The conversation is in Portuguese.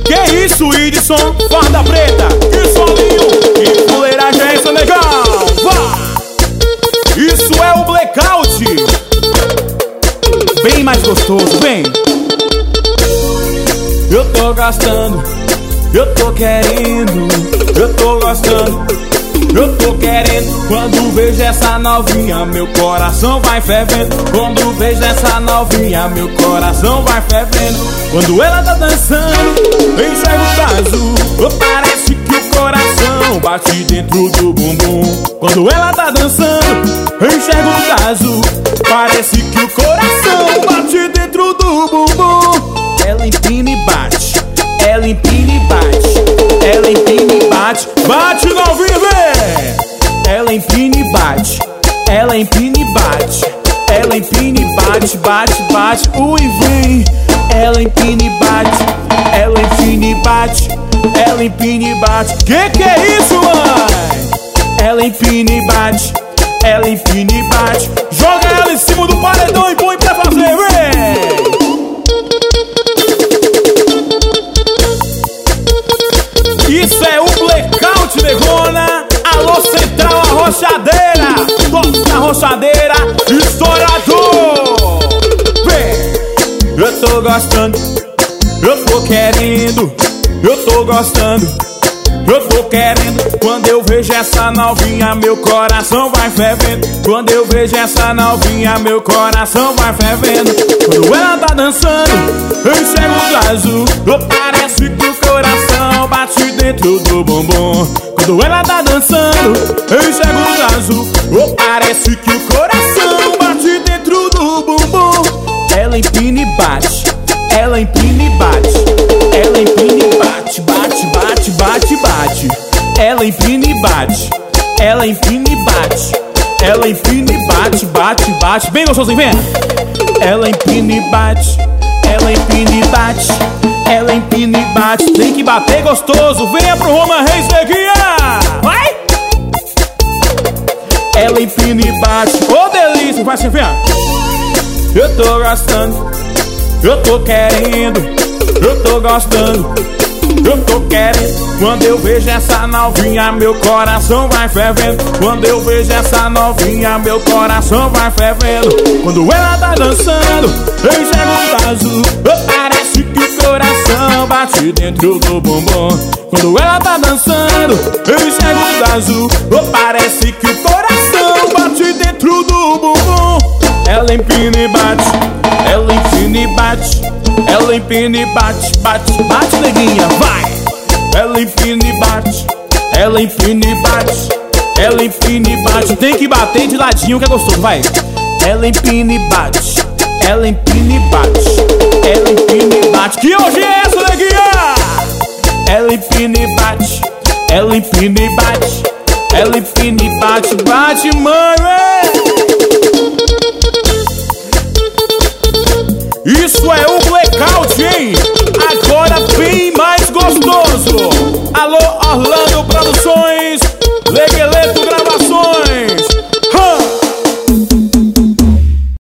Que isso, Idson? Farda preta, que solinho, que fuleiragem é essa, legal? Vá! Isso é o blackout, bem mais gostoso, vem. Eu tô gostando, eu tô querendo, eu tô gostando, eu tô querendo. Quando vejo essa novinha, meu coração vai fervendo. Quando vejo essa novinha, meu coração vai fervendo. Quando ela tá dançando, eu enxergo o azul. Parece que o coração bate dentro do bumbum. Quando ela tá dançando, eu enxergo o azul. Parece que o coração bate dentro do bumbum. Ela empina e bate, ela empina e bate, ela empina e bate. Bate novinha, vem! Ela empina e bate, ela empina e bate, ela empina e bate, bate, bate, ui, vem. Ela empina e bate, ela empina e bate, ela empina e bate. Que é isso, mãe? Ela empina e bate, ela empina e bate. Joga ela em cima do paredão e põe pra fazer, vem! Isso é o blackout, negona. Alô, Central Arrochadeira, toca Arrochadeira, estourador. Vem! Eu tô gostando, eu tô querendo, eu tô gostando, eu tô querendo. Quando eu vejo essa novinha, meu coração vai fervendo. Quando eu vejo essa novinha, meu coração vai fervendo. Quando ela tá dançando, eu enxergo o azul. Parece que o coração bate dentro do bumbum. Quando ela tá dançando, eu enxergo o azul. Parece que o coração bate dentro do bumbum. Ela empina e bate, ela empina e bate, ela empina e bate, bate, bate, bate, bate. Ela empina e bate, ela empina e bate, ela empina e bate, bate, bate. Bem gostoso, vem! Ela empina e bate, ela empina e bate, ela empina e bate. Tem que bater gostoso, venha pro Roma Reis, neguinha! Vai! Ela empina e bate, ô delícia, vai se ver. Eu tô gostando, eu tô querendo, eu tô gostando, eu tô querendo. Quando eu vejo essa novinha, meu coração vai fervendo. Quando eu vejo essa novinha, meu coração vai fervendo. Quando ela tá dançando, eu enxergo o azul. Parece que o coração bate dentro do bumbum. Quando ela tá dançando, eu enxergo o azul. Parece que o coração bate dentro do bumbum. Ela empina e bate, ela empina e bate, ela empina e bate, bate, bate, neguinha, vai! Ela empina e bate, ela empina e bate, ela empina e bate. Tem que bater de ladinho que é gostoso, vai! Ela empina e bate, ela empina e bate, ela empina e bate. Que hoje é essa, neguinha? Ela empina e bate, ela empina e bate, ela empina e bate, bate, mãe! Isso é o blackout, hein?